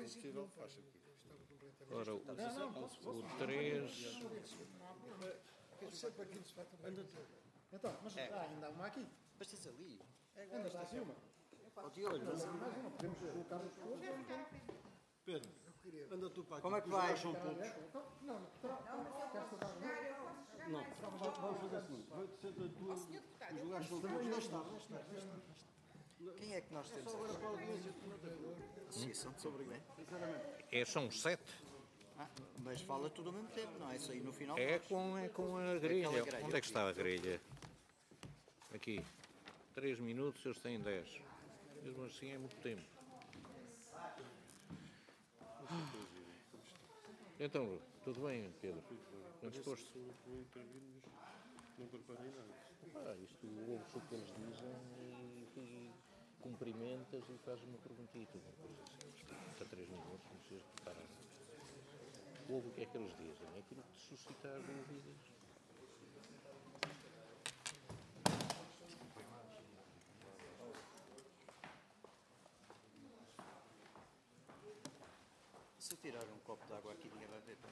possível, faz sentido. Ora, o 3... Então, mas ainda há uma aqui. Mas tens ali. Ainda está aqui uma. De olho. Mais uma. Podemos colocar os todos. Pedro, anda tu para aqui. Como é que vai? São poucos. Não. Não, vamos fazer assim. Senta tu, os lugares são poucos. Não está. Quem é que nós temos Agora aqui? para a audiência, tu não tem valor. Associação de Sobreguém. Sinceramente. São 7. Mas fala tudo ao mesmo tempo, não é? Isso aí no final. É com a grelha. Aquela grelha, Onde é que está a grelha? Aqui. 3 minutos, eles têm 10. Mesmo assim é muito tempo. Então, tudo bem, Pedro? Bem disposto? Vou intervir, mas não preparei nada. Isto ouves o que eles dizem e cumprimentas e fazes uma perguntita. Está 3 minutos, não precisas preparar. Ouve o que é que eles dizem, é aquilo que te suscitar dúvidas. Se eu tirar um copo de água aqui, ninguém vai ver.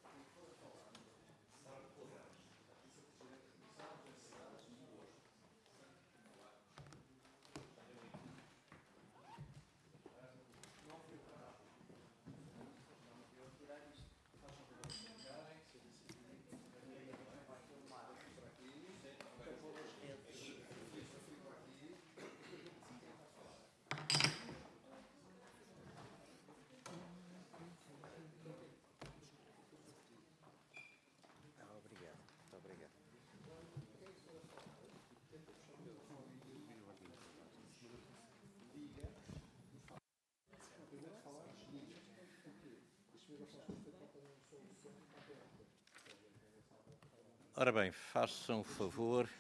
Obrigado, muito obrigado. Ora bem, façam favor.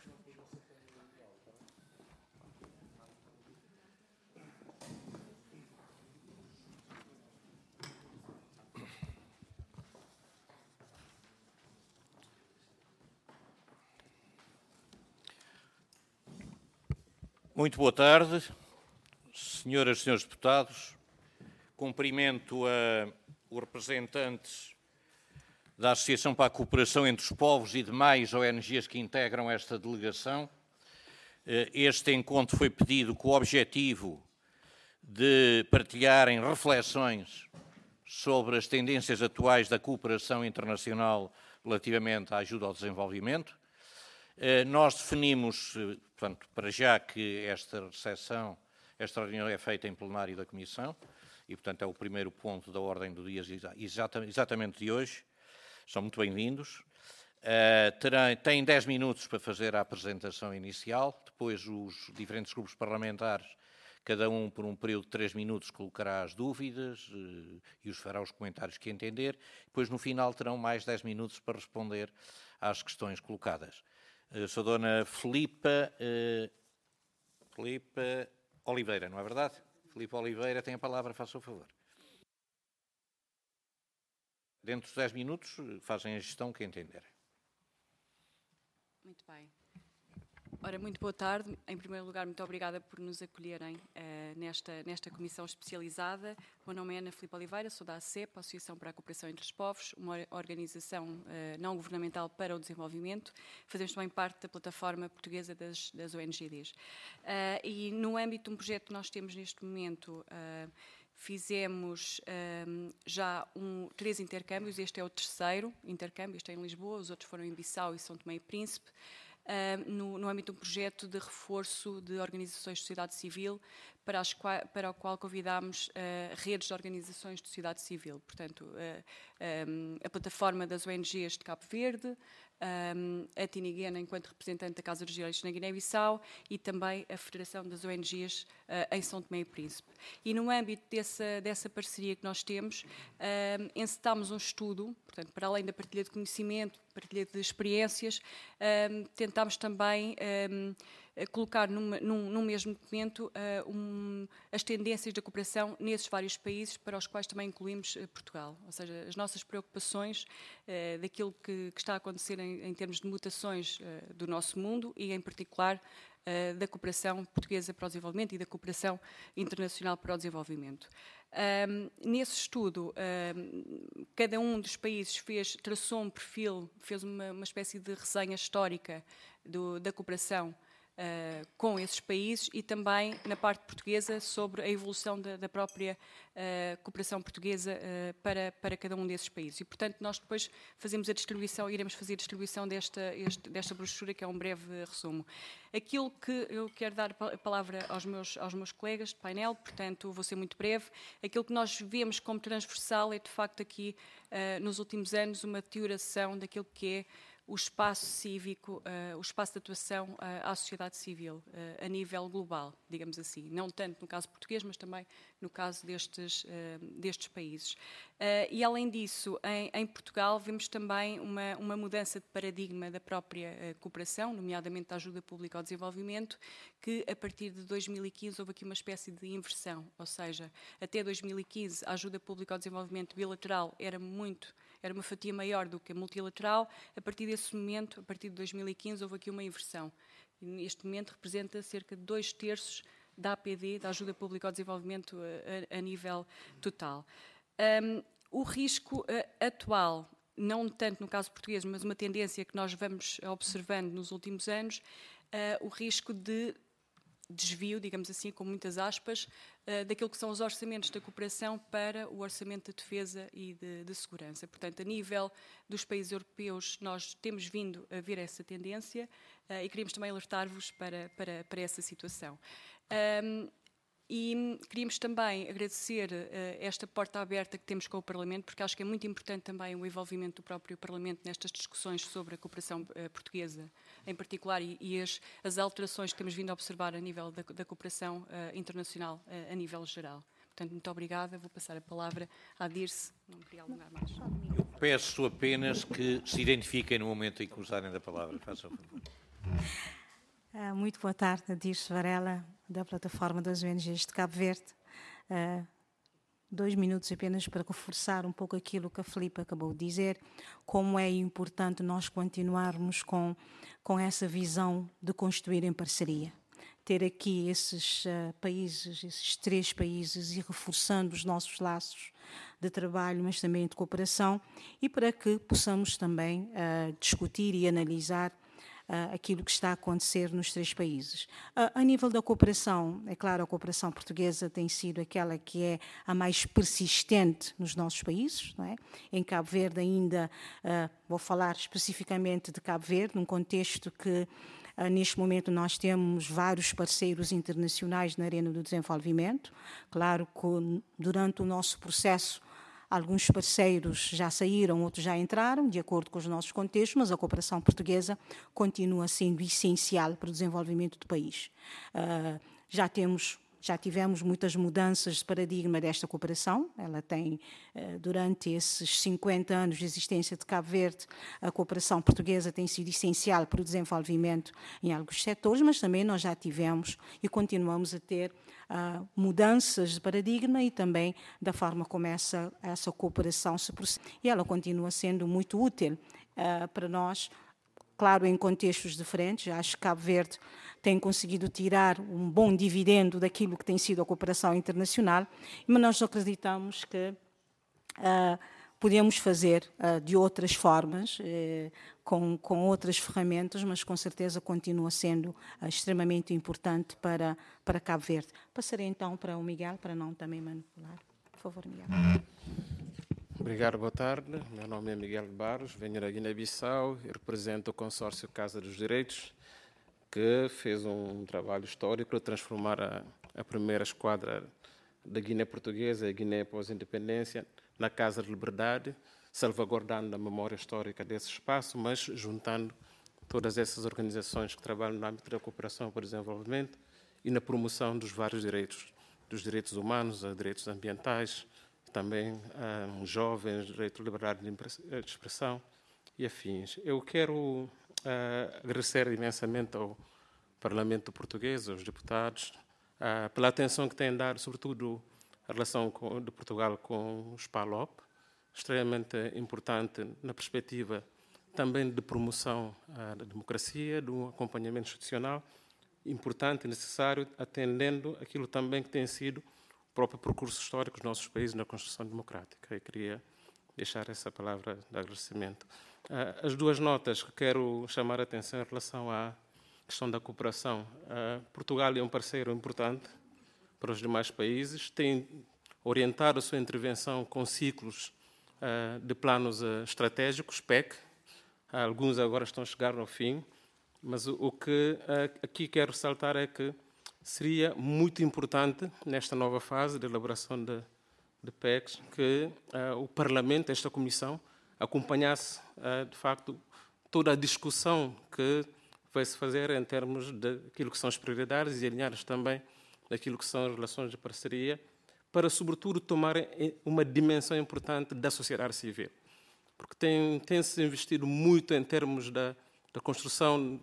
Muito boa tarde, senhoras e senhores deputados. Cumprimento os representantes da Associação para a Cooperação entre os Povos e demais ONGs que integram esta delegação. Este encontro foi pedido com o objetivo de partilharem reflexões sobre as tendências atuais da cooperação internacional relativamente à ajuda ao desenvolvimento. Nós definimos, portanto, para já que esta reunião é feita em plenário da Comissão e, portanto, é o primeiro ponto da ordem do dia exatamente de hoje. São muito bem-vindos. Têm 10 minutos para fazer a apresentação inicial, depois os diferentes grupos parlamentares, cada um por um período de 3 minutos, colocará as dúvidas e os fará os comentários que entender. Depois, no final, terão mais 10 minutos para responder às questões colocadas. Sou a dona Filipa Oliveira, não é verdade? Filipa Oliveira tem a palavra, faça o favor. Dentro dos 10 minutos, fazem a gestão que entenderem. Muito bem. Ora, muito boa tarde. Em primeiro lugar, muito obrigada por nos acolherem nesta comissão especializada. O meu nome é Ana Filipe Oliveira, sou da ACEP, Associação para a Cooperação entre os Povos, uma organização não governamental para o desenvolvimento. Fazemos também parte da plataforma portuguesa das ONGs. E no âmbito de um projeto que nós temos neste momento, fizemos já 3 intercâmbios, este é o terceiro intercâmbio, este é em Lisboa, os outros foram em Bissau e São Tomé e Príncipe, no âmbito de um projeto de reforço de organizações de sociedade civil, para o qual convidámos redes de organizações de sociedade civil, portanto, a plataforma das ONGs de Cabo Verde, a Tiniguena enquanto representante da Casa dos Direitos na Guiné-Bissau e também a Federação das ONGs em São Tomé e Príncipe. E no âmbito dessa parceria que nós temos, encetámos um estudo, portanto, para além da partilha de conhecimento, partilha de experiências, tentámos também colocar num mesmo documento as tendências da cooperação nesses vários países, para os quais também incluímos Portugal. Ou seja, as nossas preocupações daquilo que está a acontecer em termos de mutações do nosso mundo e, em particular, da cooperação portuguesa para o desenvolvimento e da cooperação internacional para o desenvolvimento. Nesse estudo, cada um dos países traçou um perfil, fez uma espécie de resenha histórica da cooperação com esses países e também na parte portuguesa sobre a evolução da própria cooperação portuguesa para cada um desses países. E, portanto, nós depois fazemos a distribuição, iremos fazer a distribuição desta brochura, que é um breve resumo. Aquilo que eu quero dar a palavra aos meus colegas de painel, portanto, vou ser muito breve. Aquilo que nós vemos como transversal é, de facto, aqui, nos últimos anos, uma deterioração daquilo que é o espaço cívico, o espaço de atuação à sociedade civil, a nível global, digamos assim. Não tanto no caso português, mas também no caso destes países. E, além disso, em Portugal, vemos também uma mudança de paradigma da própria cooperação, nomeadamente da ajuda pública ao desenvolvimento, que, a partir de 2015, houve aqui uma espécie de inversão. Ou seja, até 2015, a ajuda pública ao desenvolvimento bilateral era uma fatia maior do que a multilateral. A partir desse momento, a partir de 2015, houve aqui uma inversão. E neste momento representa cerca de 2/3 da APD, da ajuda pública ao desenvolvimento, a nível total. O risco atual, não tanto no caso português, mas uma tendência que nós vamos observando nos últimos anos, o risco de desvio, digamos assim, com muitas aspas, daquilo que são os orçamentos da cooperação para o orçamento de defesa e de segurança. Portanto, a nível dos países europeus, nós temos vindo a ver essa tendência e queríamos também alertar-vos para essa situação. E queríamos também agradecer esta porta aberta que temos com o Parlamento, porque acho que é muito importante também o envolvimento do próprio Parlamento nestas discussões sobre a cooperação portuguesa, em particular, e as alterações que temos vindo a observar a nível da cooperação internacional, a nível geral. Portanto, muito obrigada. Vou passar a palavra à Dirce. Não queria alongar mais. Eu peço apenas que se identifiquem no momento em que usarem da palavra. Façam favor. Muito boa tarde, Dirce Varela, da plataforma das ONGs de Cabo Verde. 2 minutos apenas para reforçar um pouco aquilo que a Filipe acabou de dizer, como é importante nós continuarmos com essa visão de construir em parceria. Ter aqui esses países, esses 3 países, e reforçando os nossos laços de trabalho, mas também de cooperação, e para que possamos também discutir e analisar aquilo que está a acontecer nos 3 países. A nível da cooperação, é claro, a cooperação portuguesa tem sido aquela que é a mais persistente nos nossos países, não é? Em Cabo Verde ainda, vou falar especificamente de Cabo Verde, num contexto que neste momento nós temos vários parceiros internacionais na arena do desenvolvimento. Claro que durante o nosso processo alguns parceiros já saíram, outros já entraram, de acordo com os nossos contextos, mas a cooperação portuguesa continua sendo essencial para o desenvolvimento do país. Já tivemos muitas mudanças de paradigma desta cooperação. Ela tem, durante esses 50 anos de existência de Cabo Verde, a cooperação portuguesa tem sido essencial para o desenvolvimento em alguns setores, mas também nós já tivemos e continuamos a ter mudanças de paradigma e também da forma como essa cooperação se processa. E ela continua sendo muito útil para nós, claro, em contextos diferentes. Acho que Cabo Verde tem conseguido tirar um bom dividendo daquilo que tem sido a cooperação internacional, mas nós acreditamos que podemos fazer de outras formas, com outras ferramentas, mas com certeza continua sendo extremamente importante para Cabo Verde. Passarei então para o Miguel, para não também manipular. Por favor, Miguel. Obrigado, boa tarde. Meu nome é Miguel Barros, venho da Guiné-Bissau e represento o consórcio Casa dos Direitos, que fez um trabalho histórico para transformar a primeira esquadra da Guiné Portuguesa, a Guiné pós-independência, na Casa de Liberdade, salvaguardando a memória histórica desse espaço, mas juntando todas essas organizações que trabalham no âmbito da cooperação para o desenvolvimento e na promoção dos vários direitos, dos direitos humanos, a direitos ambientais, também jovens, direito de liberdade de expressão e afins. Eu quero agradecer imensamente ao Parlamento Português, aos deputados, pela atenção que têm dado, sobretudo a relação de Portugal com os PALOP, extremamente importante na perspectiva também de promoção da democracia, do acompanhamento institucional importante e necessário, atendendo aquilo também que tem sido o próprio percurso histórico dos nossos países na construção democrática. Eu queria deixar essa palavra de agradecimento. As duas notas que quero chamar a atenção em relação à questão da cooperação. Portugal é um parceiro importante para os demais países, tem orientado a sua intervenção com ciclos de planos estratégicos, PEC. Alguns agora estão a chegar ao fim, mas o que aqui quero ressaltar é que seria muito importante, nesta nova fase de elaboração de PECs, que o Parlamento, esta Comissão, acompanhasse, de facto, toda a discussão que vai-se fazer em termos daquilo que são as prioridades e alinhadas também daquilo que são as relações de parceria, para, sobretudo, tomarem uma dimensão importante da sociedade civil. Porque tem-se investido muito em termos da construção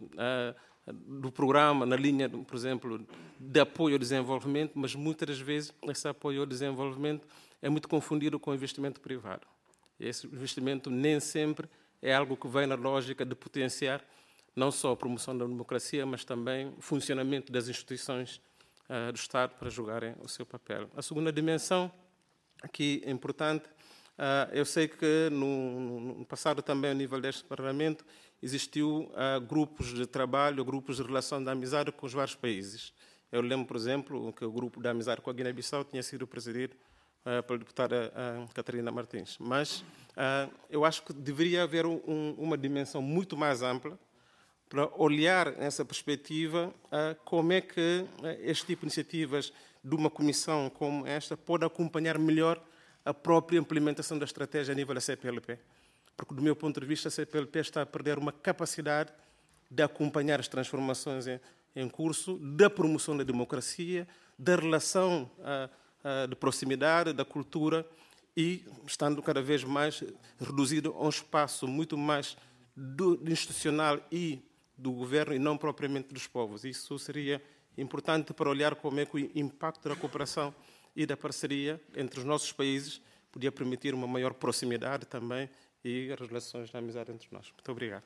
do programa, na linha, por exemplo, de apoio ao desenvolvimento, mas muitas das vezes esse apoio ao desenvolvimento é muito confundido com o investimento privado. Esse investimento nem sempre é algo que vai na lógica de potenciar não só a promoção da democracia, mas também o funcionamento das instituições do Estado para jogarem o seu papel. A segunda dimensão, aqui é importante, eu sei que no passado também, ao nível deste Parlamento, existiu grupos de trabalho, grupos de relação de amizade com os vários países. Eu lembro, por exemplo, que o grupo de amizade com a Guiné-Bissau tinha sido presidido pela deputada Catarina Martins. Mas eu acho que deveria haver uma dimensão muito mais ampla para olhar nessa perspectiva como é que este tipo de iniciativas de uma comissão como esta pode acompanhar melhor a própria implementação da estratégia a nível da CPLP. Porque, do meu ponto de vista, a CPLP está a perder uma capacidade de acompanhar as transformações em curso, da promoção da democracia, da relação de proximidade, da cultura, e estando cada vez mais reduzido a um espaço muito mais institucional e do governo e não propriamente dos povos. Isso seria importante para olhar como é que o impacto da cooperação e da parceria entre os nossos países podia permitir uma maior proximidade também e as relações de amizade entre nós. Muito obrigado.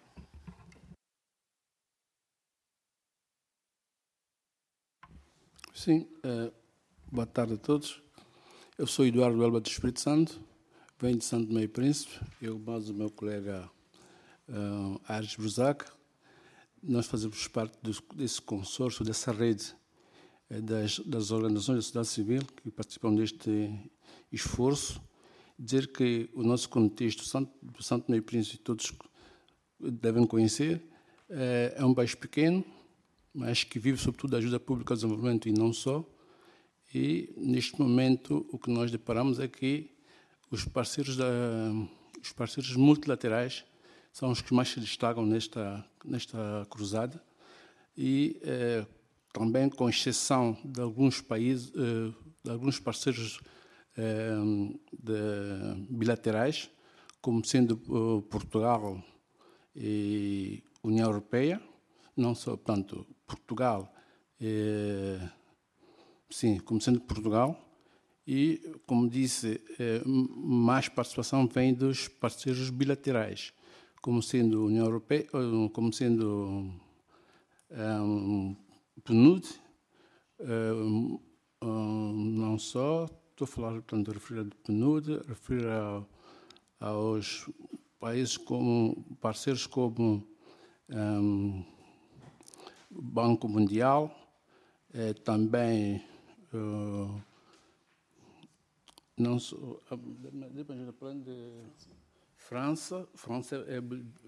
Sim, boa tarde a todos. Eu sou Eduardo Elba do Espírito Santo, venho de Santo Tomé e Príncipe, eu mais o meu colega Aires Brusac. Nós fazemos parte desse consórcio, dessa rede das organizações da sociedade civil que participam deste esforço. Dizer que o nosso contexto do Santo Tomé e Príncipe, todos devem conhecer, é um país pequeno, mas que vive sobretudo da ajuda pública ao desenvolvimento e não só. E, neste momento, o que nós deparamos é que os parceiros multilaterais são os que mais se destacam nesta cruzada e também com exceção de alguns países, de alguns parceiros bilaterais, como sendo Portugal e União Europeia, não só, portanto, Portugal, sim, como sendo Portugal, e, como disse, mais participação vem dos parceiros bilaterais, como sendo União Europeia, como sendo PNUD, não só, estou a falar, portanto, referir a PNUD, referir aos países como parceiros como Banco Mundial, também não só, plano de França é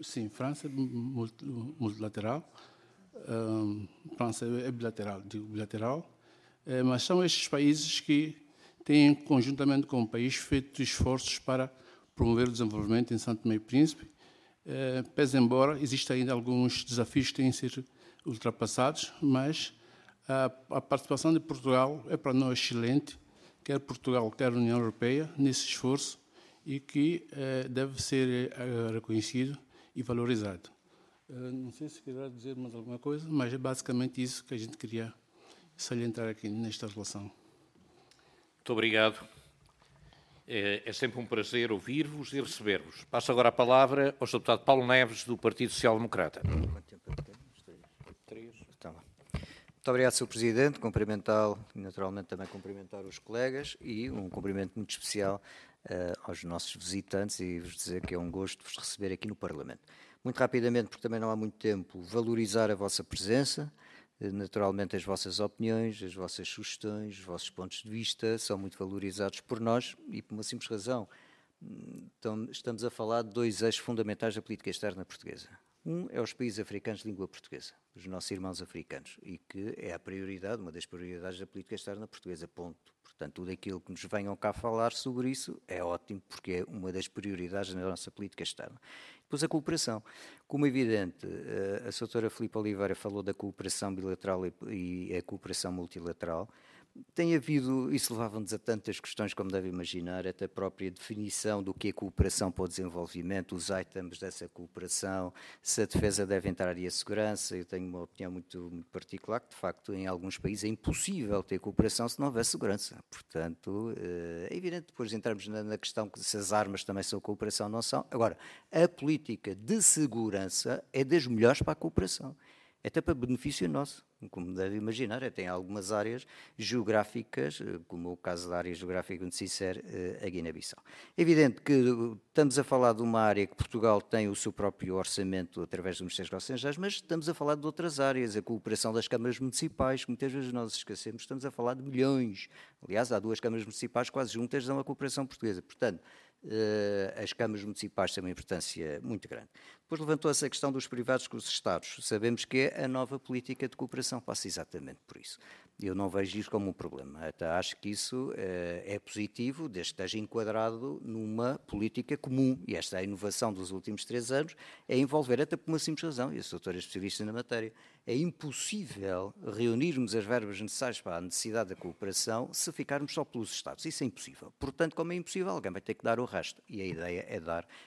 multilateral, França é bilateral, digo bilateral, mas são estes países que têm, conjuntamente com o país, feito esforços para promover o desenvolvimento em Santo Tomé e Príncipe, pese embora existam ainda alguns desafios que têm de ser ultrapassados, mas a participação de Portugal é para nós excelente, quer Portugal, quer a União Europeia, nesse esforço, e que deve ser reconhecido e valorizado. Não sei se queria dizer mais alguma coisa, mas é basicamente isso que a gente queria salientar aqui nesta relação. Muito obrigado. É sempre um prazer ouvir-vos e receber-vos. Passo agora a palavra ao Sr. Deputado Paulo Neves, do Partido Social Democrata. Muito obrigado, Sr. Presidente. Cumprimentá-lo e, naturalmente, também cumprimentar os colegas e um cumprimento muito especial aos nossos visitantes e vos dizer que é um gosto vos receber aqui no Parlamento. Muito rapidamente, porque também não há muito tempo, valorizar a vossa presença, naturalmente as vossas opiniões, as vossas sugestões, os vossos pontos de vista são muito valorizados por nós e por uma simples razão. Então, estamos a falar de dois eixos fundamentais da política externa portuguesa. Um é os países africanos de língua portuguesa, os nossos irmãos africanos, e que é a prioridade, uma das prioridades da política externa portuguesa, ponto. Portanto, tudo aquilo que nos venham cá falar sobre isso é ótimo, porque é uma das prioridades da nossa política externa. Depois a cooperação. Como é evidente, a doutora Filipe Oliveira falou da cooperação bilateral e a cooperação multilateral. Tem havido, isso levava-nos a tantas questões, como deve imaginar, até a própria definição do que é cooperação para o desenvolvimento, os items dessa cooperação, se a defesa deve entrar e a segurança. Eu tenho uma opinião muito particular, que de facto em alguns países é impossível ter cooperação se não houver segurança. Portanto, é evidente depois entramos na questão que se as armas também são cooperação ou não são. Agora, a política de segurança é das melhores para a cooperação. É até para benefício nosso, como deve imaginar, tem algumas áreas geográficas, como o caso da área geográfica onde se insere a Guiné-Bissau. É evidente que estamos a falar de uma área que Portugal tem o seu próprio orçamento através do Ministério dos Estrangeiros, mas estamos a falar de outras áreas, a cooperação das câmaras municipais, que muitas vezes nós esquecemos, estamos a falar de milhões. Aliás, há 2 câmaras municipais quase juntas, dão a cooperação portuguesa. Portanto, as câmaras municipais têm uma importância muito grande. Depois levantou-se a questão dos privados com os Estados. Sabemos que a nova política de cooperação passa exatamente por isso. Eu não vejo isso como um problema. Até acho que isso é positivo, desde que esteja enquadrado numa política comum. E esta é a inovação dos últimos 3 anos, é envolver, até por uma simples razão, e a doutora é especialista na matéria, é impossível reunirmos as verbas necessárias para a necessidade da cooperação se ficarmos só pelos Estados. Isso é impossível. Portanto, como é impossível, alguém vai ter que dar o resto. E a ideia é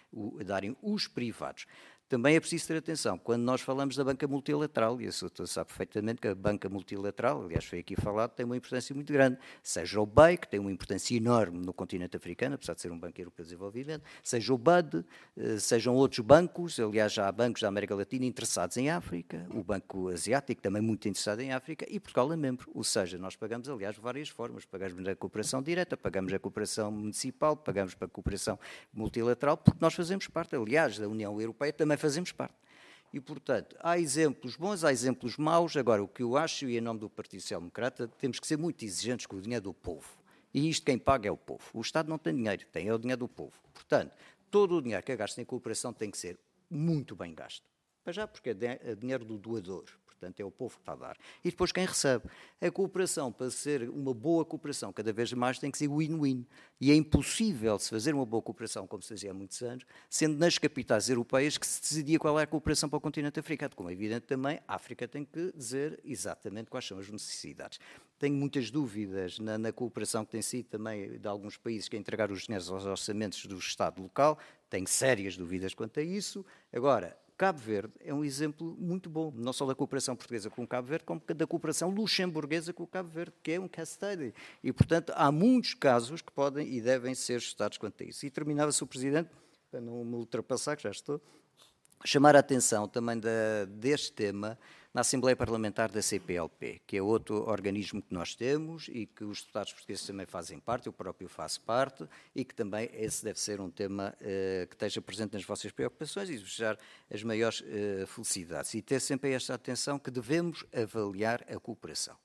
darem os privados. Também é preciso ter atenção, quando nós falamos da banca multilateral, e a senhora sabe perfeitamente que a banca multilateral, aliás foi aqui falado, tem uma importância muito grande, seja o BEI, que tem uma importância enorme no continente africano, apesar de ser um banco europeu de desenvolvimento, seja o BAD, sejam outros bancos, aliás já há bancos da América Latina interessados em África, o Banco Asiático também muito interessado em África, e Portugal é membro, ou seja, nós pagamos aliás de várias formas, pagamos a cooperação direta, pagamos a cooperação municipal, pagamos para a cooperação multilateral, porque nós fazemos parte, aliás, da União Europeia também fazemos parte. E, portanto, há exemplos bons, há exemplos maus. Agora, o que eu acho, e em nome do Partido Social Democrata, temos que ser muito exigentes com o dinheiro do povo. E isto quem paga é o povo. O Estado não tem dinheiro, é o dinheiro do povo. Portanto, todo o dinheiro que é gasto em cooperação tem que ser muito bem gasto. Para já, porque é dinheiro do doador. Portanto, é o povo que está a dar. E depois quem recebe. A cooperação, para ser uma boa cooperação, cada vez mais tem que ser win-win. E é impossível se fazer uma boa cooperação, como se fazia há muitos anos, sendo nas capitais europeias que se decidia qual é a cooperação para o continente africano. Como é evidente também, a África tem que dizer exatamente quais são as necessidades. Tenho muitas dúvidas na cooperação que tem sido também de alguns países que entregar os dinheiros aos orçamentos do Estado local. Tenho sérias dúvidas quanto a isso. Agora, Cabo Verde é um exemplo muito bom, não só da cooperação portuguesa com o Cabo Verde, como da cooperação luxemburguesa com o Cabo Verde, que é um case study. E, portanto, há muitos casos que podem e devem ser estudados quanto a isso. E terminava-se o Presidente, para não me ultrapassar, que já estou, chamar a atenção também deste tema na Assembleia Parlamentar da CPLP, que é outro organismo que nós temos e que os deputados portugueses também fazem parte, eu próprio faço parte, e que também esse deve ser um tema que esteja presente nas vossas preocupações e desejar as maiores felicidades. E ter sempre esta atenção que devemos avaliar a cooperação.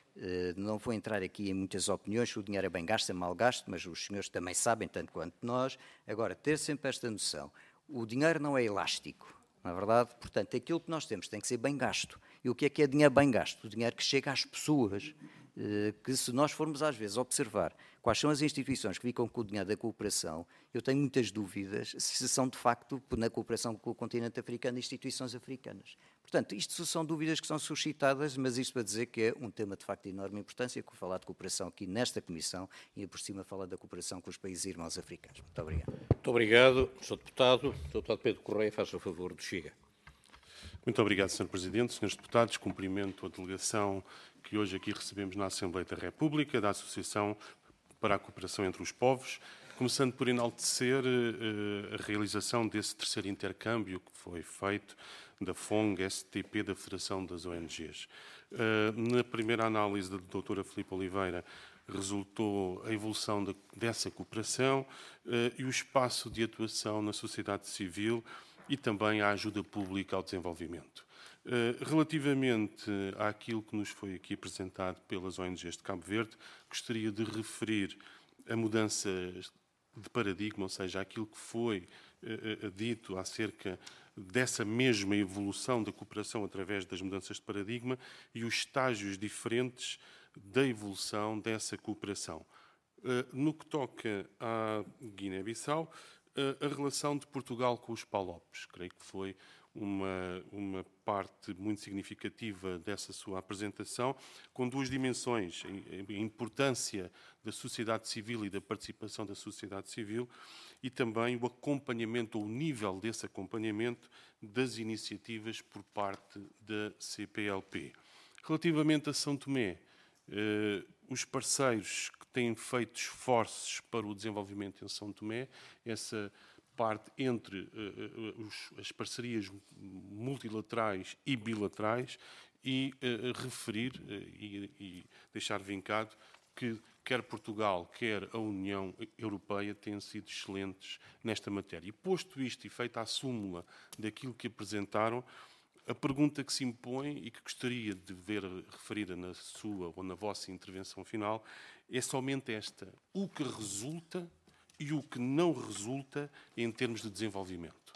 Não vou entrar aqui em muitas opiniões, se o dinheiro é bem gasto, é mal gasto, mas os senhores também sabem, tanto quanto nós. Agora, ter sempre esta noção. O dinheiro não é elástico, não é verdade? Portanto, aquilo que nós temos tem que ser bem gasto. E o que é dinheiro bem gasto? O dinheiro que chega às pessoas, que se nós formos às vezes observar quais são as instituições que ficam com o dinheiro da cooperação, eu tenho muitas dúvidas se são de facto, na cooperação com o continente africano, instituições africanas. Portanto, isto são dúvidas que são suscitadas, mas isto para dizer que é um tema de facto de enorme importância, que vou falar de cooperação aqui nesta Comissão e por cima falar da cooperação com os países irmãos africanos. Muito obrigado. Muito obrigado, Sr. Deputado. Sr. Deputado Pedro Correia, faz o favor de Chega. Muito obrigado, Sr. Presidente. Senhores Deputados, cumprimento a delegação que hoje aqui recebemos na Assembleia da República, da Associação para a Cooperação entre os Povos, começando por enaltecer a realização desse terceiro intercâmbio que foi feito da FONG-STP, da Federação das ONGs. Na primeira análise da doutora Filipe Oliveira, resultou a evolução dessa cooperação e o espaço de atuação na sociedade civil e também a ajuda pública ao desenvolvimento. Relativamente àquilo que nos foi aqui apresentado pelas ONGs de Cabo Verde, gostaria de referir a mudança de paradigma, ou seja, aquilo que foi dito acerca dessa mesma evolução da cooperação através das mudanças de paradigma e os estágios diferentes da evolução dessa cooperação. No que toca à Guiné-Bissau, a relação de Portugal com os PALOPs, creio que foi uma parte muito significativa dessa sua apresentação, com duas dimensões: a importância da sociedade civil e da participação da sociedade civil e também o acompanhamento, ou o nível desse acompanhamento das iniciativas por parte da CPLP. Relativamente a São Tomé, os parceiros que têm feito esforços para o desenvolvimento em São Tomé, essa parte entre as parcerias multilaterais e bilaterais, e referir e deixar vincado que quer Portugal, quer a União Europeia têm sido excelentes nesta matéria. E posto isto e feita a súmula daquilo que apresentaram, a pergunta que se impõe e que gostaria de ver referida na sua ou na vossa intervenção final é somente esta: o que resulta e o que não resulta em termos de desenvolvimento.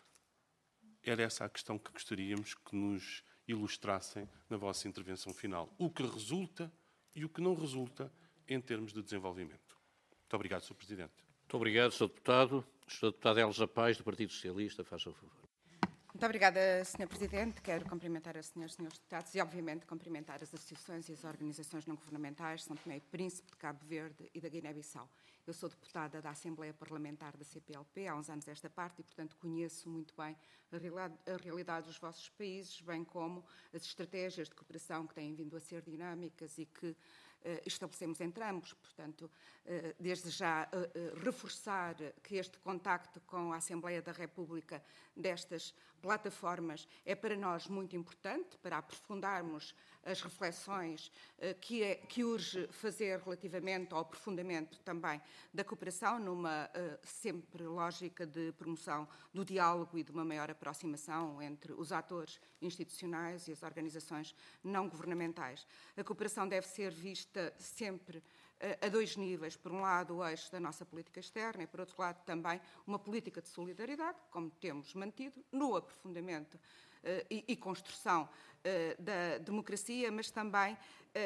Era essa a questão que gostaríamos que nos ilustrassem na vossa intervenção final. O que resulta e o que não resulta em termos de desenvolvimento. Muito obrigado, Sr. Presidente. Muito obrigado, Sr. Deputado. Sr. Deputado Elza Paz, do Partido Socialista, faça o favor. Muito obrigada, Sr. Presidente. Quero cumprimentar as senhoras e senhores deputados e, obviamente, cumprimentar as associações e as organizações não governamentais de São Tomé e Príncipe, de Cabo Verde e da Guiné-Bissau. Eu sou deputada da Assembleia Parlamentar da CPLP há uns anos esta parte e, portanto, conheço muito bem a realidade dos vossos países, bem como as estratégias de cooperação que têm vindo a ser dinâmicas e que estabelecemos entre ambos. Portanto, desde já reforçar que este contacto com a Assembleia da República destas plataformas é para nós muito importante, para aprofundarmos as reflexões que urge fazer relativamente ao aprofundamento também da cooperação, numa sempre lógica de promoção do diálogo e de uma maior aproximação entre os atores institucionais e as organizações não governamentais. A cooperação deve ser vista sempre a dois níveis. Por um lado, o eixo da nossa política externa e, por outro lado, também uma política de solidariedade, como temos mantido, no aprofundamento e construção da democracia, mas também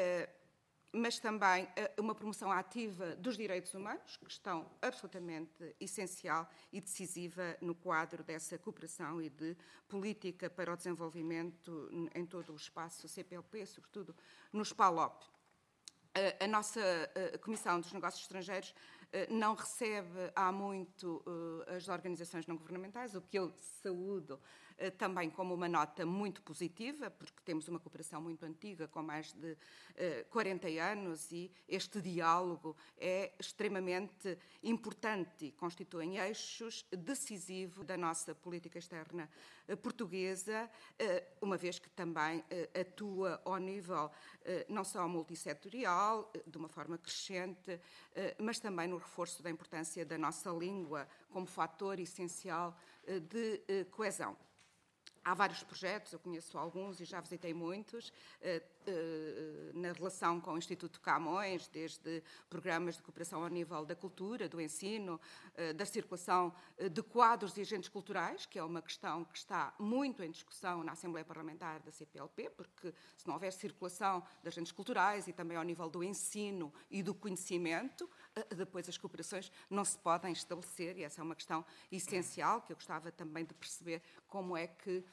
uma promoção ativa dos direitos humanos, que estão absolutamente essencial e decisiva no quadro dessa cooperação e de política para o desenvolvimento em todo o espaço CPLP, sobretudo nos PALOP. A nossa Comissão dos Negócios Estrangeiros não recebe há muito as organizações não governamentais, o que eu saúdo também como uma nota muito positiva, porque temos uma cooperação muito antiga, com mais de 40 anos, e este diálogo é extremamente importante e constitui eixos decisivos da nossa política externa portuguesa, uma vez que também atua ao nível não só multissetorial, de uma forma crescente, mas também no reforço da importância da nossa língua como fator essencial de coesão. Há vários projetos, eu conheço alguns e já visitei muitos, na relação com o Instituto Camões, desde programas de cooperação ao nível da cultura, do ensino, da circulação de quadros e agentes culturais, que é uma questão que está muito em discussão na Assembleia Parlamentar da CPLP, porque se não houver circulação de agentes culturais e também ao nível do ensino e do conhecimento, depois as cooperações não se podem estabelecer, e essa é uma questão essencial que eu gostava também de perceber como é que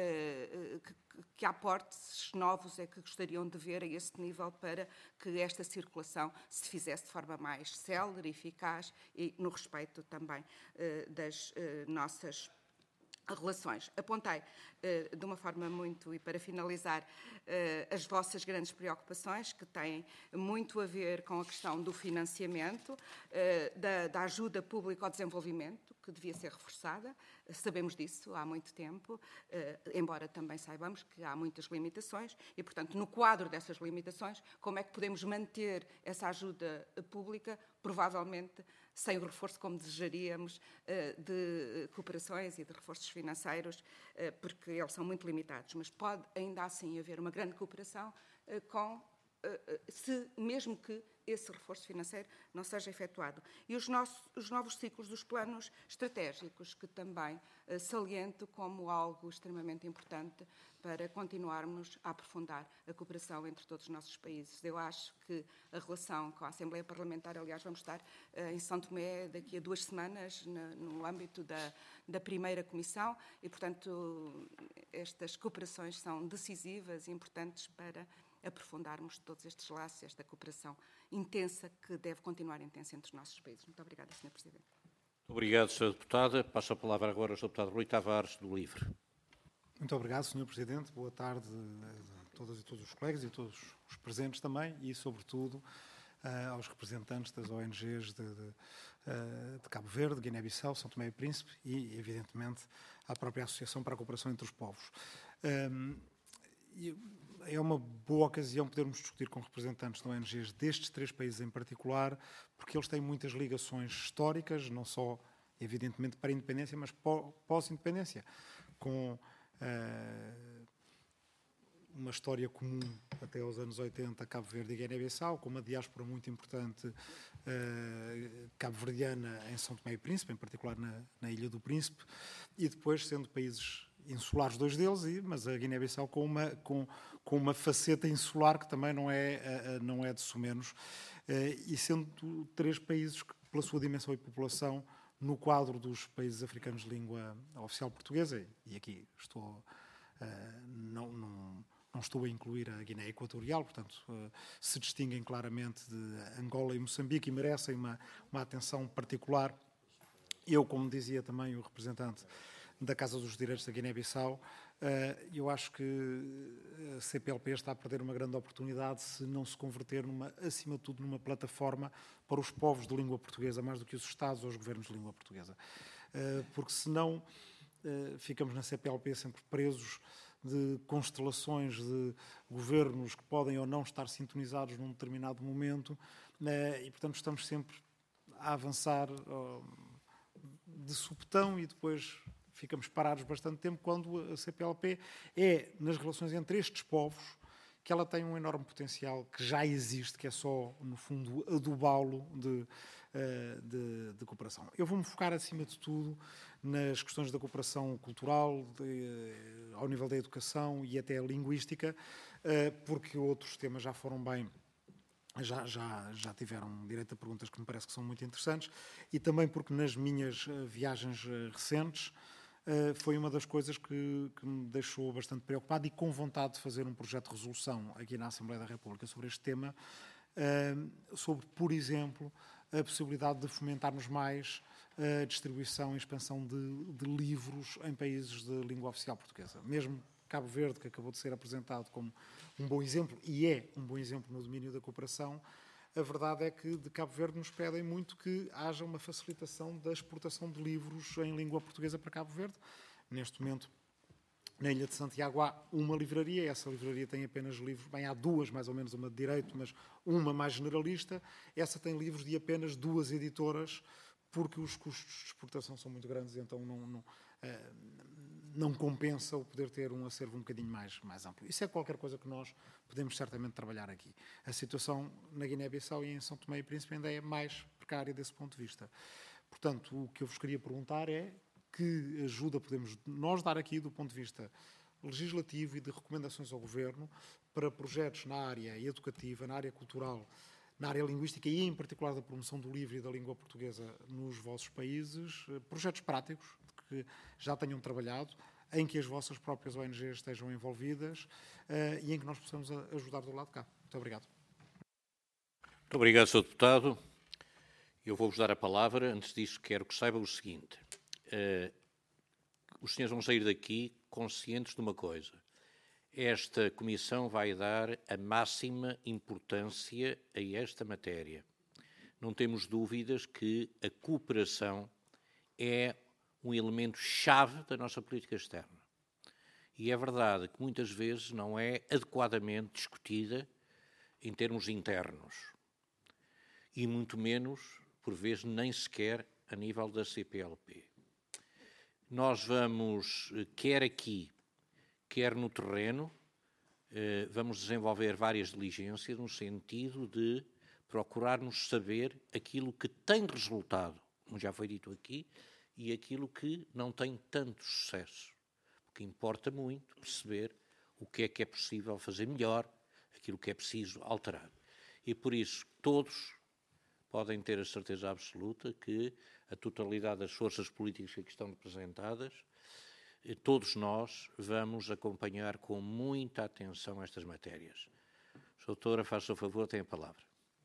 aportes novos é que gostariam de ver a esse nível para que esta circulação se fizesse de forma mais célere, eficaz e no respeito também das nossas relações. Apontei de uma forma muito, e para finalizar, as vossas grandes preocupações, que têm muito a ver com a questão do financiamento, da ajuda pública ao desenvolvimento, que devia ser reforçada. Sabemos disso há muito tempo, embora também saibamos que há muitas limitações e, portanto, no quadro dessas limitações, como é que podemos manter essa ajuda pública, provavelmente sem o reforço como desejaríamos de cooperações e de reforços financeiros, porque eles são muito limitados, mas pode ainda assim haver uma grande cooperação mesmo que esse reforço financeiro não seja efetuado. E os novos ciclos dos planos estratégicos, que também saliento como algo extremamente importante para continuarmos a aprofundar a cooperação entre todos os nossos países. Eu acho que a relação com a Assembleia Parlamentar, aliás, vamos estar em São Tomé daqui a 2 semanas, no âmbito da primeira comissão, e, portanto, estas cooperações são decisivas e importantes para aprofundarmos todos estes laços, esta cooperação intensa que deve continuar intensa entre os nossos países. Muito obrigada, Sr. Presidente. Muito obrigado, Sra. Deputada. Passo a palavra agora ao Sr. Deputado Rui Tavares, do LIVRE. Muito obrigado, Sr. Presidente. Boa tarde a todas e todos os colegas e a todos os presentes também e, sobretudo, aos representantes das ONGs de Cabo Verde, Guiné-Bissau, São Tomé e Príncipe e, evidentemente, à própria Associação para a Cooperação entre os Povos. É uma boa ocasião podermos discutir com representantes de ONGs destes 3 países em particular, porque eles têm muitas ligações históricas, não só, evidentemente, para a independência, mas pós-independência, com uma história comum até aos anos 80, Cabo Verde e Guiné-Bissau, com uma diáspora muito importante cabo-verdiana em São Tomé e Príncipe, em particular na Ilha do Príncipe, e depois sendo países insulares, 2 deles, mas a Guiné-Bissau com uma faceta insular que também não é de sumenos, e sendo 3 países que, pela sua dimensão e população, no quadro dos países africanos de língua oficial portuguesa, e aqui não estou a incluir a Guiné Equatorial, portanto, se distinguem claramente de Angola e Moçambique e merecem uma atenção particular. Eu, como dizia também o representante da Casa dos Direitos da Guiné-Bissau, eu acho que a CPLP está a perder uma grande oportunidade se não se converter, acima de tudo, numa plataforma para os povos de língua portuguesa, mais do que os Estados ou os governos de língua portuguesa. Porque senão ficamos na CPLP sempre presos de constelações de governos que podem ou não estar sintonizados num determinado momento, e, portanto, estamos sempre a avançar de supetão e depois ficamos parados bastante tempo, quando a CPLP é, nas relações entre estes povos, que ela tem um enorme potencial que já existe, que é só, no fundo, adubá-lo de cooperação. Eu vou-me focar, acima de tudo, nas questões da cooperação cultural, ao nível da educação e até a linguística, porque outros temas já foram bem... Já tiveram direito a perguntas que me parece que são muito interessantes, e também porque nas minhas viagens recentes foi uma das coisas que me deixou bastante preocupado e com vontade de fazer um projeto de resolução aqui na Assembleia da República sobre este tema, sobre, por exemplo, a possibilidade de fomentarmos mais a distribuição e expansão de livros em países de língua oficial portuguesa. Mesmo Cabo Verde, que acabou de ser apresentado como um bom exemplo, e é um bom exemplo no domínio da cooperação, a verdade é que de Cabo Verde nos pedem muito que haja uma facilitação da exportação de livros em língua portuguesa para Cabo Verde. Neste momento, na Ilha de Santiago há uma livraria, essa livraria tem apenas livros, bem, há 2 mais ou menos, uma de direito, mas uma mais generalista, essa tem livros de apenas 2 editoras, porque os custos de exportação são muito grandes, então não compensa o poder ter um acervo um bocadinho mais amplo. Isso é qualquer coisa que nós podemos certamente trabalhar aqui. A situação na Guiné-Bissau e em São Tomé e Príncipe ainda é mais precária desse ponto de vista. Portanto, o que eu vos queria perguntar é que ajuda podemos nós dar aqui do ponto de vista legislativo e de recomendações ao Governo para projetos na área educativa, na área cultural, na área linguística e, em particular, da promoção do livro e da língua portuguesa nos vossos países, projetos práticos que já tenham trabalhado, em que as vossas próprias ONGs estejam envolvidas e em que nós possamos ajudar do lado de cá. Muito obrigado. Muito obrigado, Sr. Deputado. Eu vou-vos dar a palavra. Antes disso, quero que saiba o seguinte. os senhores vão sair daqui conscientes de uma coisa. Esta Comissão vai dar a máxima importância a esta matéria. Não temos dúvidas que a cooperação é um elemento-chave da nossa política externa. E é verdade que muitas vezes não é adequadamente discutida em termos internos. E muito menos, por vezes, nem sequer a nível da CPLP. Nós vamos, quer aqui, quer no terreno, vamos desenvolver várias diligências no sentido de procurarmos saber aquilo que tem resultado, como já foi dito aqui, e aquilo que não tem tanto sucesso. Porque importa muito perceber o que é possível fazer melhor, aquilo que é preciso alterar. E por isso todos podem ter a certeza absoluta que a totalidade das forças políticas que aqui estão representadas, todos nós vamos acompanhar com muita atenção estas matérias. Doutora, faça o favor, tem a palavra.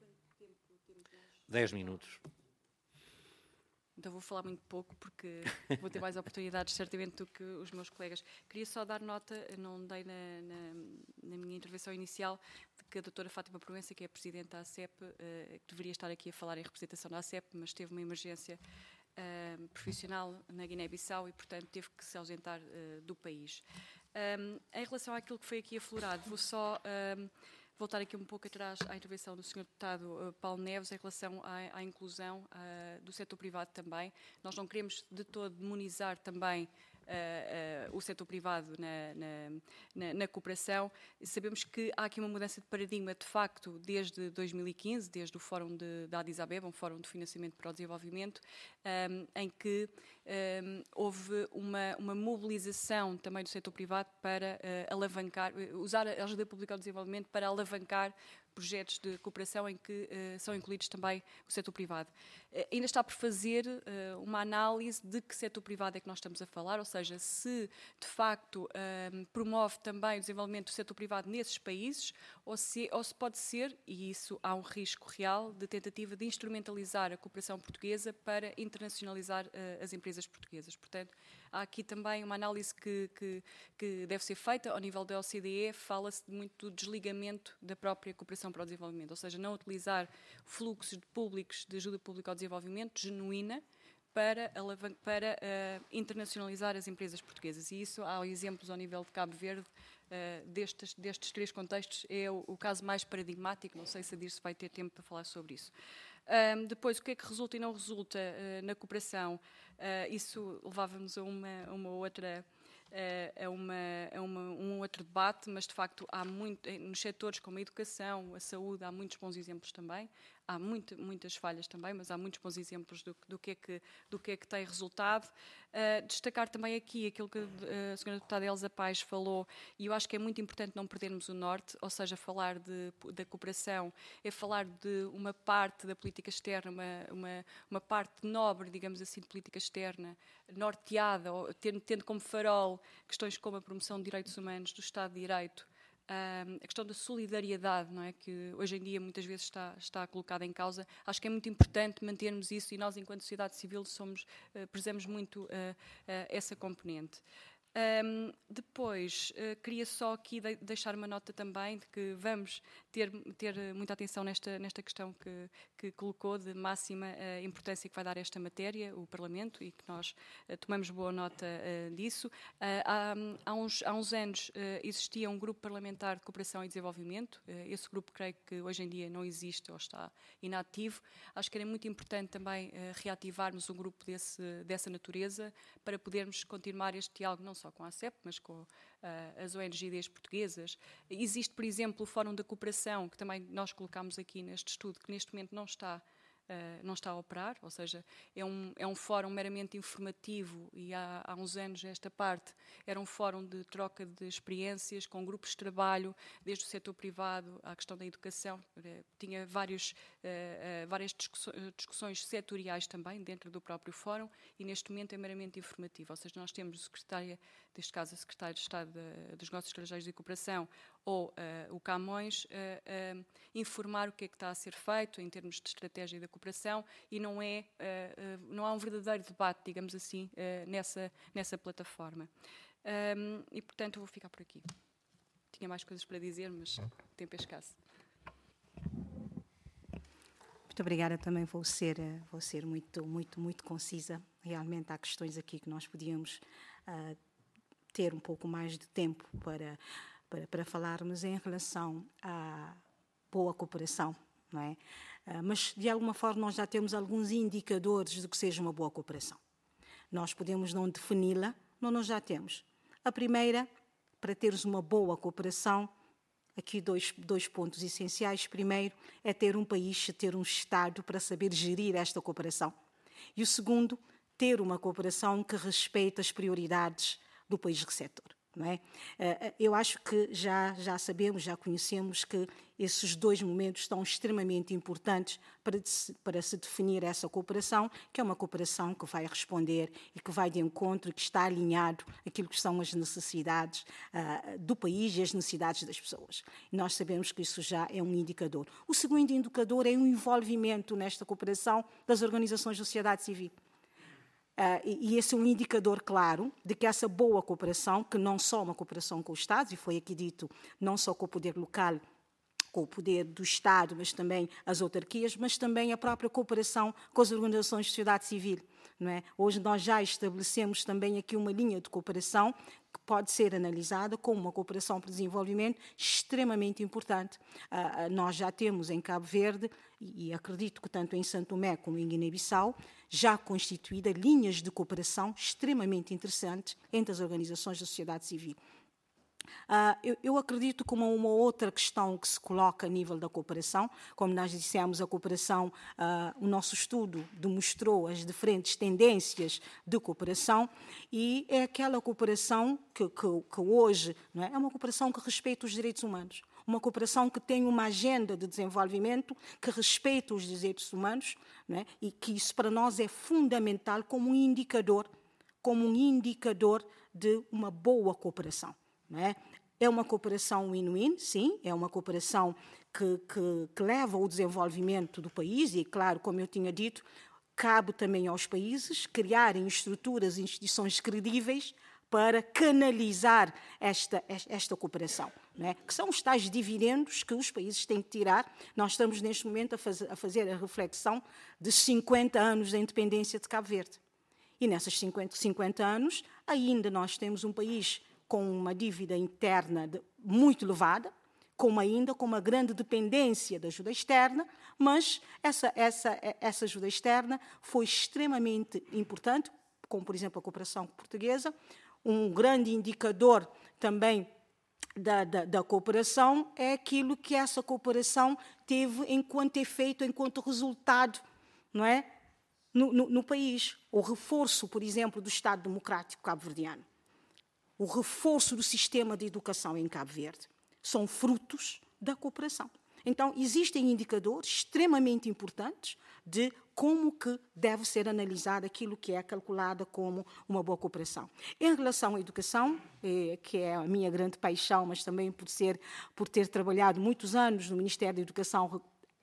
10 minutos. Então vou falar muito pouco, porque vou ter mais oportunidades, certamente, do que os meus colegas. Queria só dar nota, não dei na minha intervenção inicial, de que a doutora Fátima Proença, que é a Presidente da ACEP, que deveria estar aqui a falar em representação da ACEP, mas teve uma emergência profissional na Guiné-Bissau e, portanto, teve que se ausentar do país. Em relação àquilo que foi aqui aflorado, vou só voltar aqui um pouco atrás à intervenção do Sr. Deputado Paulo Neves em relação à inclusão do setor privado também. Nós não queremos de todo demonizar também o setor privado na cooperação. Sabemos que há aqui uma mudança de paradigma, de facto, desde 2015, desde o Fórum de Addis Abeba, um Fórum de Financiamento para o Desenvolvimento, em que houve uma mobilização também do setor privado para alavancar, usar a ajuda pública ao desenvolvimento para alavancar projetos de cooperação em que são incluídos também o setor privado. Ainda está por fazer uma análise de que setor privado é que nós estamos a falar, ou seja, se de facto promove também o desenvolvimento do setor privado nesses países, ou se pode ser, e isso há um risco real, de tentativa de instrumentalizar a cooperação portuguesa para internacionalizar as empresas portuguesas. Portanto, há aqui também uma análise que deve ser feita. Ao nível da OCDE, fala-se muito do desligamento da própria cooperação para o desenvolvimento, ou seja, não utilizar fluxos públicos de ajuda pública ao desenvolvimento genuína para internacionalizar as empresas portuguesas. E isso, há exemplos ao nível de Cabo Verde, destes três contextos, é o caso mais paradigmático. Não sei se a Dirce vai ter tempo para falar sobre isso. Depois, o que é que resulta e não resulta na cooperação? Isso levava-nos a uma outra... um outro debate, mas de facto há nos setores como a educação, a saúde, há muitos bons exemplos também. Há muitas falhas também, mas há muitos bons exemplos do que é que tem resultado. Destacar também aqui aquilo que a Sra. Deputada Elsa Paes falou, e eu acho que é muito importante não perdermos o norte, ou seja, falar da cooperação é falar de uma parte da política externa, uma parte nobre, digamos assim, de política externa, norteada, tendo como farol questões como a promoção de direitos humanos, do Estado de Direito, a questão da solidariedade, não é, que hoje em dia muitas vezes está colocada em causa. Acho que é muito importante mantermos isso e nós, enquanto sociedade civil, prezamos muito essa componente. Depois, queria só aqui deixar uma nota também de que vamos ter muita atenção nesta questão que colocou de máxima importância que vai dar esta matéria, o Parlamento, e que nós tomamos boa nota disso. Há uns anos existia um grupo parlamentar de cooperação e desenvolvimento. Esse grupo, creio que hoje em dia não existe ou está inativo. Acho que era muito importante também reativarmos um grupo dessa natureza para podermos continuar este diálogo, não só com a ACEP, mas com as ONGs portuguesas. Existe, por exemplo, o Fórum da Cooperação, que também nós colocámos aqui neste estudo, que neste momento não está a operar, ou seja, é um fórum meramente informativo e há uns anos, nesta parte, era um fórum de troca de experiências com grupos de trabalho, desde o setor privado à questão da educação. Tinha várias discussões setoriais também dentro do próprio fórum e neste momento é meramente informativo, ou seja, nós temos o secretário, neste caso a secretária de Estado dos Negócios Estrangeiros e Cooperação ou o Camões, informar o que é que está a ser feito em termos de estratégia da cooperação e não há um verdadeiro debate, digamos assim, nessa plataforma. E, portanto, eu vou ficar por aqui. Tinha mais coisas para dizer, mas o tempo é escasso. Muito obrigada, também vou ser muito concisa. Realmente há questões aqui que nós podíamos ter um pouco mais de tempo para falarmos em relação à boa cooperação, não é? Mas, de alguma forma, nós já temos alguns indicadores do que seja uma boa cooperação. Nós podemos não defini-la, mas nós já temos. A primeira, para teres uma boa cooperação, aqui dois pontos essenciais. Primeiro, é ter um país, ter um Estado para saber gerir esta cooperação. E o segundo, ter uma cooperação que respeite as prioridades do país receptor. Não é? Eu acho que já sabemos, já conhecemos que esses dois momentos estão extremamente importantes para se definir essa cooperação, que é uma cooperação que vai responder e que vai de encontro e que está alinhado àquilo que são as necessidades do país e as necessidades das pessoas. E nós sabemos que isso já é um indicador. O segundo indicador é o envolvimento nesta cooperação das organizações da sociedade civil. E esse é um indicador claro de que essa boa cooperação, que não só uma cooperação com os Estados, e foi aqui dito, não só com o poder local, com o poder do Estado, mas também as autarquias, mas também a própria cooperação com as organizações de sociedade civil. Não é? Hoje nós já estabelecemos também aqui uma linha de cooperação que pode ser analisada como uma cooperação para o desenvolvimento extremamente importante. Nós já temos em Cabo Verde, e acredito que tanto em Santo Tomé como em Guiné-Bissau, já constituídas linhas de cooperação extremamente interessantes entre as organizações da sociedade civil. Eu acredito que uma outra questão que se coloca a nível da cooperação, como nós dissemos, a cooperação, o nosso estudo demonstrou as diferentes tendências de cooperação e é aquela cooperação que hoje não é uma cooperação que respeita os direitos humanos, uma cooperação que tem uma agenda de desenvolvimento que respeita os direitos humanos, não é? E que isso para nós é fundamental como um indicador de uma boa cooperação. Não é? É uma cooperação win-win, sim, é uma cooperação que leva ao desenvolvimento do país e, claro, como eu tinha dito, cabe também aos países criarem estruturas e instituições credíveis para canalizar esta cooperação, não é? Que são os tais dividendos que os países têm que tirar. Nós estamos, neste momento, a fazer a reflexão de 50 anos da independência de Cabo Verde. E nesses 50 anos, ainda nós temos um país com uma dívida interna muito elevada, com uma grande dependência da ajuda externa, mas essa ajuda externa foi extremamente importante, como, por exemplo, a cooperação portuguesa. Um grande indicador também da cooperação é aquilo que essa cooperação teve enquanto efeito, enquanto resultado, não é? No país. O reforço, por exemplo, do Estado Democrático cabo-verdiano, o reforço do sistema de educação em Cabo Verde, são frutos da cooperação. Então, existem indicadores extremamente importantes de como que deve ser analisado aquilo que é calculado como uma boa cooperação. Em relação à educação, que é a minha grande paixão, mas também por ter trabalhado muitos anos no Ministério da Educação,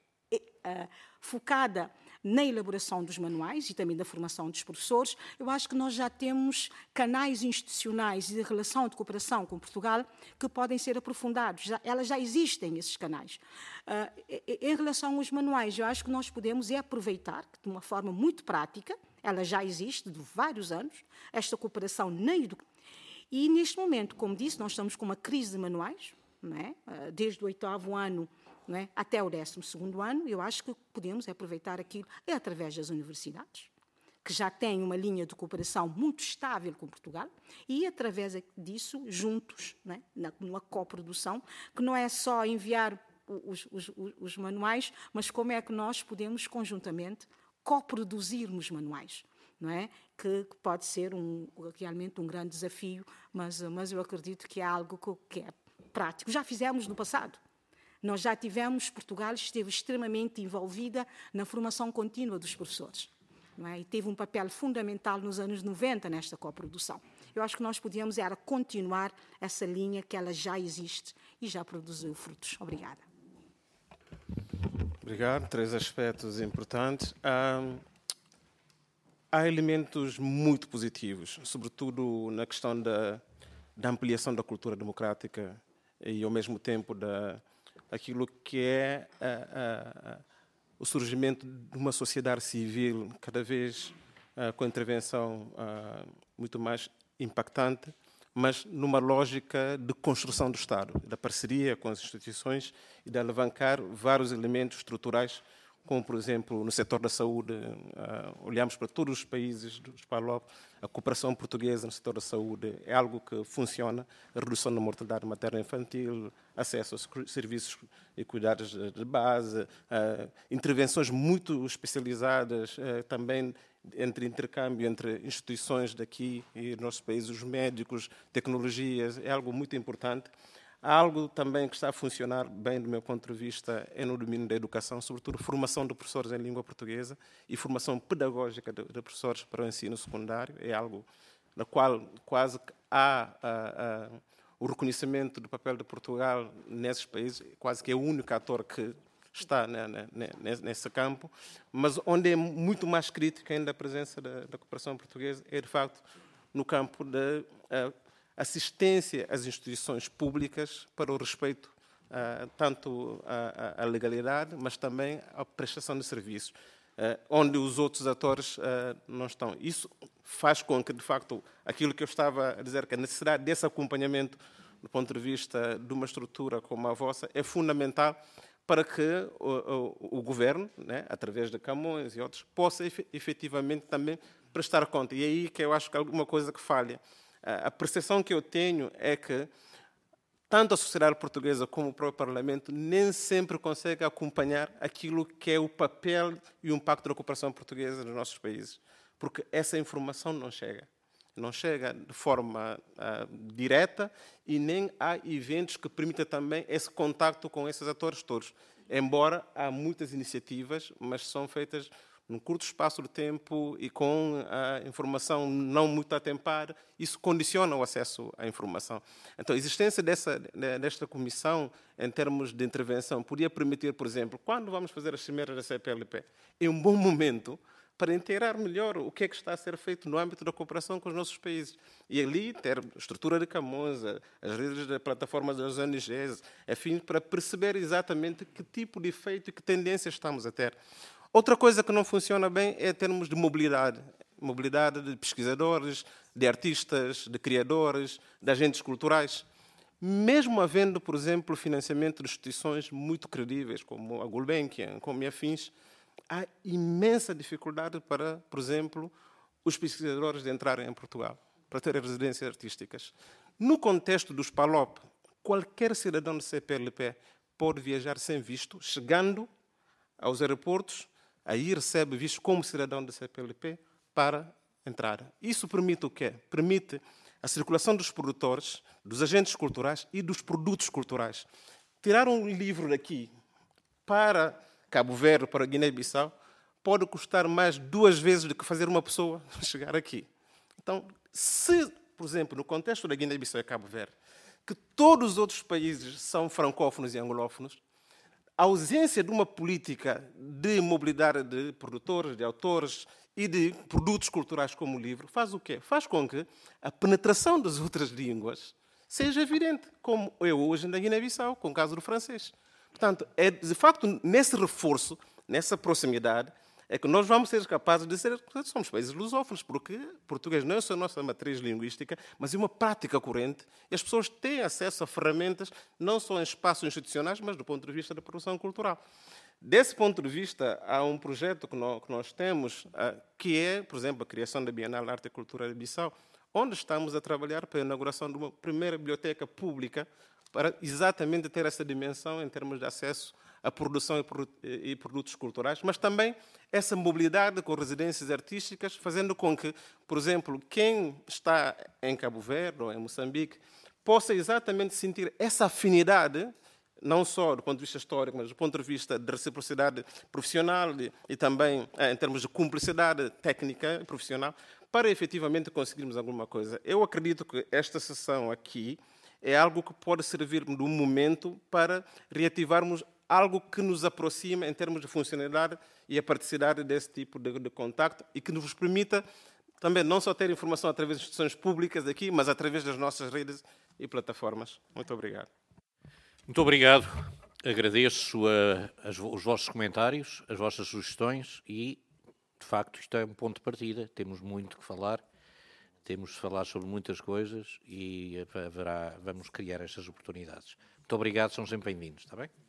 focada na elaboração dos manuais e também da formação dos professores, eu acho que nós já temos canais institucionais de relação de cooperação com Portugal que podem ser aprofundados. Elas já existem, esses canais. Em relação aos manuais, eu acho que nós podemos aproveitar, de uma forma muito prática, ela já existe de vários anos, esta cooperação na educação. E, neste momento, como disse, nós estamos com uma crise de manuais, não é? Desde o 8º ano, não é? Até o 12º ano, eu acho que podemos aproveitar aquilo através das universidades, que já têm uma linha de cooperação muito estável com Portugal, e através disso, juntos, não é? Numa coprodução, que não é só enviar os manuais, mas como é que nós podemos conjuntamente coproduzirmos manuais, não é? Que pode ser realmente um grande desafio, mas eu acredito que é algo que é prático. Já fizemos no passado. Nós já tivemos, Portugal esteve extremamente envolvida na formação contínua dos professores, não é? E teve um papel fundamental nos anos 90 nesta coprodução. Eu acho que nós podíamos continuar essa linha que ela já existe e já produziu frutos. Obrigada. Obrigado. Obrigado. 3 aspectos importantes. Há elementos muito positivos, sobretudo na questão da ampliação da cultura democrática e, ao mesmo tempo, aquilo que é o surgimento de uma sociedade civil cada vez com intervenção muito mais impactante, mas numa lógica de construção do Estado, da parceria com as instituições e de alavancar vários elementos estruturais, como, por exemplo, no setor da saúde. Olhamos para todos os países dos PALOP, a cooperação portuguesa no setor da saúde é algo que funciona, a redução da mortalidade materno-infantil, acesso aos serviços e cuidados de base, intervenções muito especializadas, também entre intercâmbio entre instituições daqui e nossos países, os médicos, tecnologias, é algo muito importante. Há algo também que está a funcionar bem, do meu ponto de vista, é no domínio da educação, sobretudo formação de professores em língua portuguesa e formação pedagógica de professores para o ensino secundário. É algo na qual quase há o reconhecimento do papel de Portugal nesses países, quase que é o único ator que está nesse campo, mas onde é muito mais crítica ainda a presença da cooperação portuguesa é, de facto, no campo da assistência às instituições públicas para o respeito tanto à legalidade, mas também à prestação de serviços, onde os outros atores não estão. Isso faz com que, de facto, aquilo que eu estava a dizer, que a necessidade desse acompanhamento do ponto de vista de uma estrutura como a vossa é fundamental para que o governo, né, através de Camões e outros, possa efetivamente também prestar conta. E é aí que eu acho que há alguma coisa que falha. A percepção que eu tenho é que tanto a sociedade portuguesa como o próprio Parlamento nem sempre conseguem acompanhar aquilo que é o papel e o impacto da cooperação portuguesa nos nossos países, porque essa informação não chega. Não chega de forma direta e nem há eventos que permitam também esse contacto com esses atores todos. Embora há muitas iniciativas, mas são feitas num curto espaço de tempo e com a informação não muito atempada, isso condiciona o acesso à informação. Então, a existência desta comissão, em termos de intervenção, podia permitir, por exemplo, quando vamos fazer as cimeiras da CPLP, é um bom momento para inteirar melhor o que é que está a ser feito no âmbito da cooperação com os nossos países. E ali ter estrutura de Camões, as redes da plataforma das ONGs, afim para perceber exatamente que tipo de efeito e que tendências estamos a ter. Outra coisa que não funciona bem é em termos de mobilidade. Mobilidade de pesquisadores, de artistas, de criadores, de agentes culturais. Mesmo havendo, por exemplo, financiamento de instituições muito credíveis, como a Gulbenkian, como a afins, há imensa dificuldade para, por exemplo, os pesquisadores de entrarem em Portugal, para terem residências artísticas. No contexto dos PALOP, qualquer cidadão de CPLP pode viajar sem visto, chegando aos aeroportos, aí recebe visto como cidadão de CPLP para entrar. Isso permite o quê? Permite a circulação dos produtores, dos agentes culturais e dos produtos culturais. Tirar um livro daqui para Cabo Verde, para Guiné-Bissau, pode custar mais 2 vezes do que fazer uma pessoa chegar aqui. Então, se, por exemplo, no contexto da Guiné-Bissau e Cabo Verde, que todos os outros países são francófonos e anglófonos, a ausência de uma política de mobilidade de produtores, de autores e de produtos culturais como o livro faz o quê? Faz com que a penetração das outras línguas seja evidente, como é hoje na Guiné-Bissau, com o caso do francês. Portanto, é de facto nesse reforço, nessa proximidade, é que nós vamos ser capazes de ser... Somos países lusófonos, porque português não é só a nossa matriz linguística, mas é uma prática corrente. E as pessoas têm acesso a ferramentas, não só em espaços institucionais, mas do ponto de vista da produção cultural. Desse ponto de vista, há um projeto que nós temos, que é, por exemplo, a criação da Bienal de Arte e Cultura de Bissau, onde estamos a trabalhar para a inauguração de uma primeira biblioteca pública para exatamente ter essa dimensão em termos de acesso à produção e produtos culturais, mas também essa mobilidade com residências artísticas, fazendo com que, por exemplo, quem está em Cabo Verde ou em Moçambique possa exatamente sentir essa afinidade, não só do ponto de vista histórico, mas do ponto de vista de reciprocidade profissional e também em termos de cumplicidade técnica e profissional, para efetivamente conseguirmos alguma coisa. Eu acredito que esta sessão aqui é algo que pode servir de um momento para reativarmos algo que nos aproxima em termos de funcionalidade e a praticidade desse tipo de contacto e que nos permita também não só ter informação através de instituições públicas aqui, mas através das nossas redes e plataformas. Muito obrigado. Muito obrigado. Agradeço os vossos comentários, as vossas sugestões e, de facto, isto é um ponto de partida. Temos muito que falar, temos de falar sobre muitas coisas e vamos criar estas oportunidades. Muito obrigado, são sempre bem-vindos, está bem?